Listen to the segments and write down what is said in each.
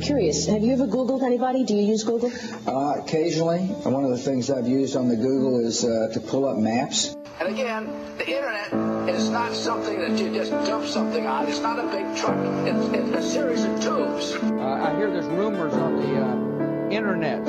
curious. Have you ever Googled anybody? Do you use Google? Occasionally. One of the things I've used on the Google is to pull up maps. And again, the internet is not something that you just dump something on. It's not a big truck. It's a series of tubes. I hear there's rumors on the internets.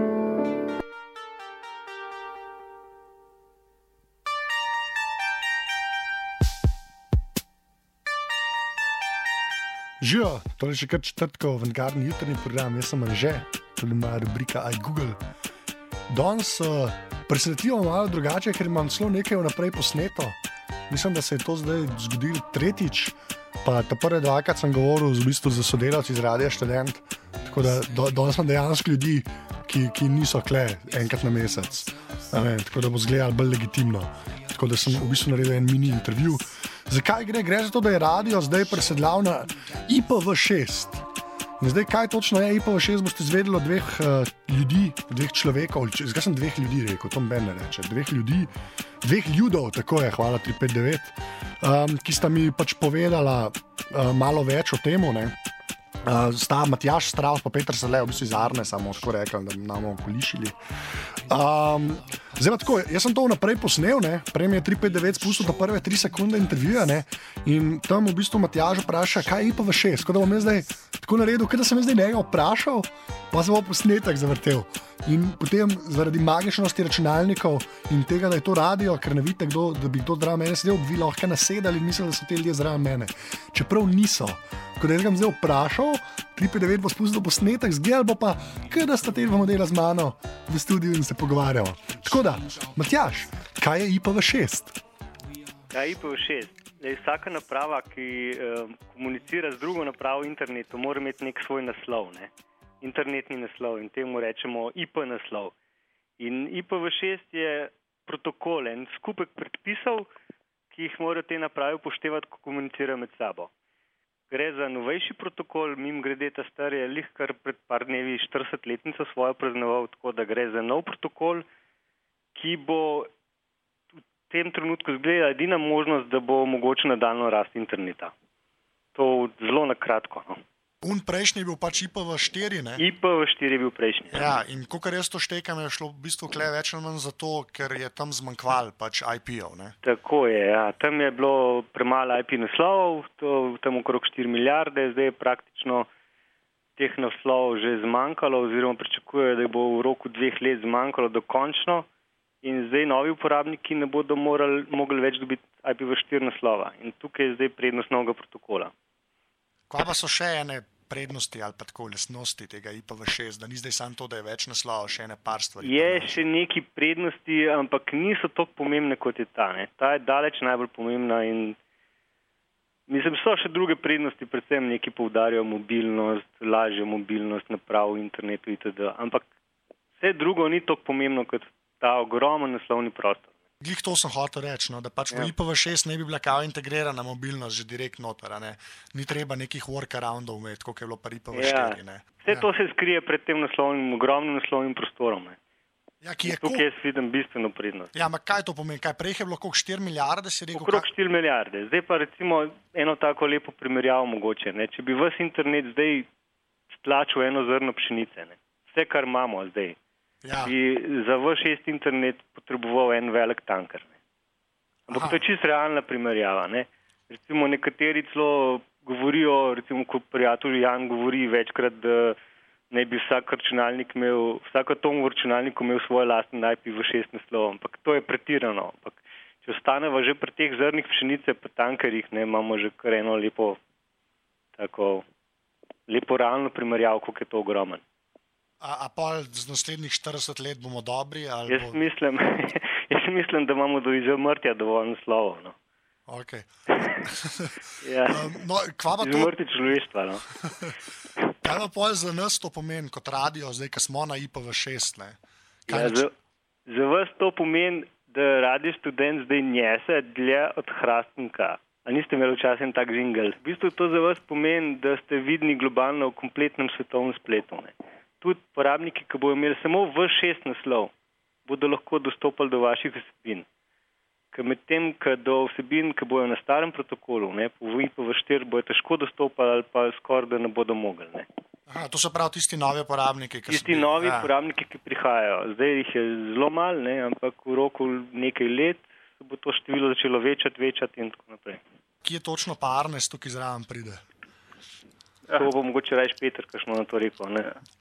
Živijo, to je še kar četrtkov avantgardni jutrni program, jaz sem Anže, tudi moja rubrika iGoogle. Danes presenetljivo malo drugače, ker imam celo nekaj vnaprej posneto. Mislim, da se je to zdaj zgodilo tretjič, pa ta prve dvakrat sem govoril v bistvu za sodelavci iz Radia Študent, tako da danes imam dejansko ljudi, ki niso kle enkrat na mesec, tako da bo zgledalo bolj legitimno. Tako da sem v bistvu naredil en mini intervju. Zakaj gre? Gre za to, da je radio zdaj presedlal na IPv6. In zdaj, kaj točno je IPv6, boste izvedeli od dveh ljudi, dveh človekov, zdaj sem dveh ljudi rekel, to Ben ne reče, dveh ljudov, tako je, hvala 359, ki sta mi pač povedala malo več o temu, ne. Sta Matjaž Stravs pa Peter Sele, v bistvu iz Arne, samo tako rekel, da nam bomo kolišili. Zdaj pa tako, jaz sem to vnaprej posnel, ne, prej mi je 359 spustil do prve 3 sekunde intervjuja, ne, in tam v bistvu Matjaž vpraša, kaj je IPv6, tako da bom jaz zdaj tako naredil, kaj da sem jaz zdaj njega vprašal, pa se bo posnetek zavrtel. In potem zaradi magičnosti računalnikov in tega, da je to radio, ker ne vidite, da bi kdo zdrav mene sedel, bi lahko nasedali in mislili, da so te ljudje zdrav mene. Čeprav niso. Ko da jaz ga zdaj vprašal, 359 bo spustil posnetek, zgledal bo pa, da sta te dva modela z mano v studiu in se pogovarjal. Tako da, Matjaž, kaj je IPv6? Ja, IPv6. Vsaka naprava, ki komunicira z drugo napravo internetu, mora imeti nek svoj naslov, ne? Internetni naslov in temu rečemo IP naslov. In IPv6 je protokol, en skupek predpisov, ki jih morajo te naprave upoštevati, ko komunicirajo med sabo. Gre za novejši protokol, mimogrede ta star je lih kar pred par dnevi 40-letnico svojo praznoval, tako da gre za nov protokol, ki bo v tem trenutku zgleda edina možnost, da bo mogoče nadaljno rast interneta. To zelo na kratko, no. Prejšnji je bil pač IPv4, ne? IPv4 je bil prejšnji. Ja, in kakor jaz to štekam, je šlo v bistvu kle več ali manj zato, ker je tam zmanjkval pač IP-ov, ne? Tako je, ja. Tam je bilo premalo IP naslovov, tam okrog 4 milijarde, zdaj je praktično teh naslovov že zmanjkalo, oziroma pričakujejo, da bo v roku 2 let zmanjkalo dokončno in zdaj novi uporabniki ne bodo mogli več dobiti IPv4 naslova. In tukaj je zdaj prednost novega protokola. Kaj pa so še ene prednosti ali pa tako lastnosti tega IPv6, da ni zdaj samo to, da je več naslovov, še ene par stvari? Je še neki prednosti, ampak niso toliko pomembne, kot je ta, ne. Ta je daleč najbolj pomembna in mislim, so še druge prednosti, predvsem neki poudarjajo mobilnost, lažjo mobilnost naprav v internetu itd. Ampak vse drugo ni toliko pomembno, kot ta ogromen naslovni prostor. Glih to sem hotel reči, no, da pač v IPv6 ne bi bila kao integrirana mobilnost že direkt noter, ne? Ni treba nekih workaroundov imeti, koliko je bilo pa IPv4, ne? Vse to se skrije pred tem ogromnim naslovnim prostorom, ne? Ja, ki je tukaj jaz vidim bistveno prednost. Ja, ampak kaj to pomeni? Kaj prej je bilo koliko 4 milijarde, si rekel? Okrog 4 milijarde. Zdaj pa recimo eno tako lepo primerjavo mogoče, ne? Če bi ves internet zdaj stlačil eno zrno pšenice, ne? Vse, kar imamo zdaj. Ja. Bi za V6 internet potreboval en velik tanker. Ne. Ampak to je čisto realna primerjava. Ne. Recimo nekateri celo govorijo, recimo ko prijatelj Jan govori večkrat, da ne bi vsak atom v računalniku imel svoj lasten IPv6 naslov. Ampak to je pretirano. Ampak če ostaneva že pri teh zrnih pšenice pa tankerjih, ne, imamo že kar eno lepo realno primerjavo, koliko je to ogromen. A pa z naslednjih 40 let bomo dobri? Jaz mislim, da imamo do izumrtja dovolj naslovov. No. Ok. Ja. Izumrti človeštva. No. Kaj pa pol za nas to pomeni kot radio, zdaj, ko smo na IPv6? Ne? Za vas to pomeni, da Radio Študent zdaj njese dlje od Hrastnika. A niste imeli včasih en tak žingel? V bistvu to za vas pomeni, da ste vidni globalno v kompletnem svetovnem spletu. Ne. Tudi porabniki, ki bodo imeli samo V6 naslov, bodo lahko dostopali do vaših vsebin. Medtem, do vsebin, ki bodo na starem protokolu, ne, po IPv4, bodo težko dostopali ali pa skoraj da ne bodo mogli. Ne. Aha, to so prav tisti novi uporabniki, uporabniki, ki prihajajo. Zdaj jih je zelo malo, ampak v roku nekaj let se bo to število začelo večati in tako naprej. Kje točno pa Arnes tukaj zraven pride? To bo mogoče reči Peter, kakšno na to rekel.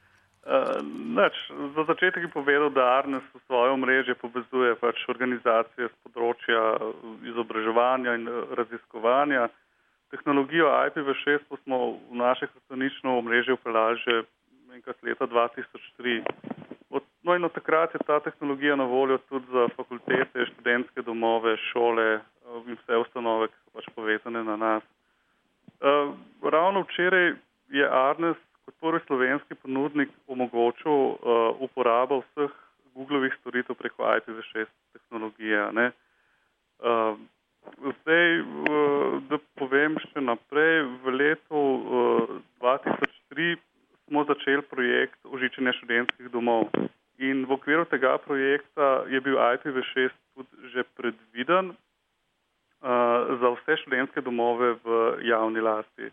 Za začetek je povedal, da Arnes v svoje omrežje povezuje organizacije z področja izobraževanja in raziskovanja. Tehnologijo IPv6 smo v naše hrbtenično omrežje vpeljali že enkrat leta 2003. In od takrat je ta tehnologija na voljo tudi za fakultete, študentske domove, šole in vse ustanove, ki so povezane na nas. Ravno včeraj je Arnes kot prvi slovenski ponudnik omogočil uporabo vseh Googlovih storitev preko IPv6 tehnologije. Zdaj, da povem še naprej, v letu 2003 smo začeli projekt ožičenja študentskih domov. In v okviru tega projekta je bil IPv6 tudi že predviden za vse študentske domove v javni lasti.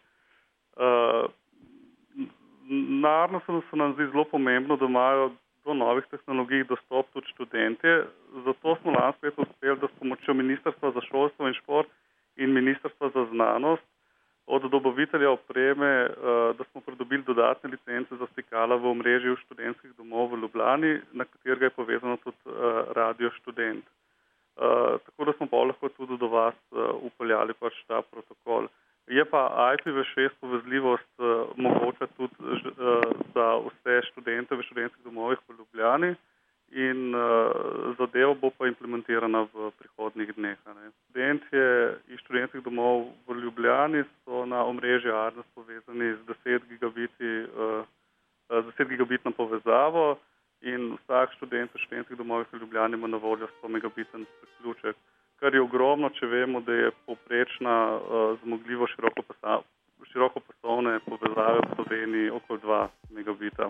Na Arnesu se nam zdi zelo pomembno, da imajo do novih tehnologij dostop tudi študentje. Zato smo lansko leto uspeli, da s pomočjo Ministrstva za šolstvo in šport in Ministrstva za znanost od dobavitelja opreme, da smo pridobili dodatne licence za stikala v omrežju študentskih domov v Ljubljani, na katerega je povezano tudi Radio Študent. Tako da smo pa lahko tudi do vas upeljali ta protokol. Je pa IPv6 povezljivost mogoča tudi za vse študente v študentskih domovih v Ljubljani in zadeva bo pa implementirana v prihodnjih dneh. Študentje iz študentskih domov v Ljubljani so na omrežje Arnes povezani z 10 gigabitno povezavo in vsak študent v študentskih domovih v Ljubljani ima na voljo 100 megabiten priključek, kar je ogromno, če vemo, da je povprečna zmogljivost širokopasovne povezave v Sloveniji okoli 2 megabita.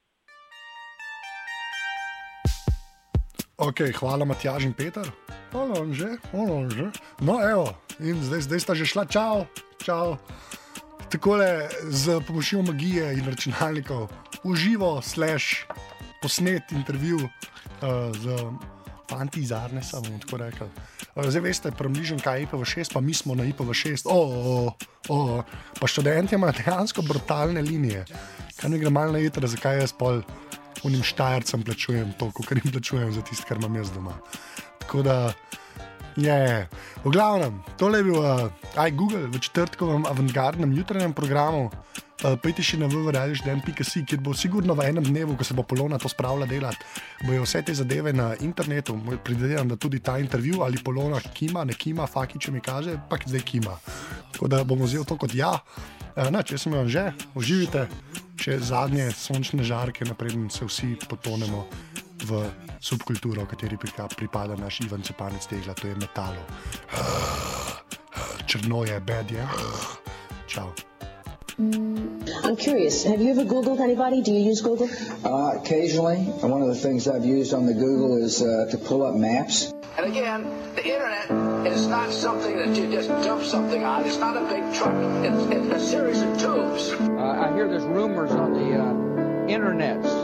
Ok, hvala Matjaž in Peter. Hvala že. No evo, in zdaj sta že šla, čau. Takole z pomočjo magije in računalnikov uživo / posnet intervju z fanti iz Arnesa, bomo tako rekli. Zdaj veste, premližen kaj je IPv6, pa mi smo na IPv6. Pa študenti imajo dejansko brutalne linije. Kaj ne gre malo na jeter, zakaj jaz pol unim Štajercem plačujem to, kot jim plačujem za tisto, kar imam jaz doma. Tako da, v glavnem, tole je bil iGoogle v četrtkovem avantgardnem jutranjem programu. Pejte še na www.radioštudent.si, kjer bo sigurno v enem dnevu, ko se bo Polona to spravila delati, bojo vse te zadeve na internetu. Predvidevam, da tudi ta intervju ali Polona kima, ne kima, faki, če mi kaže, pa zdaj kima. Tako da bomo vzel to kot ja. Če sem vam že, uživite še zadnje sončne žarke, napreden se vsi potonemo v subkulturo, v kateri pripada naš Ivan Cepanec Tegla, to je metalo. Črno je, bed je. Čau. I'm curious, have you ever Googled anybody? Do you use Google? Occasionally. One of the things I've used on the Google is to pull up maps. And again, the internet is not something that you just dump something on. It's not a big truck. It's a series of tubes. I hear there's rumors on the internet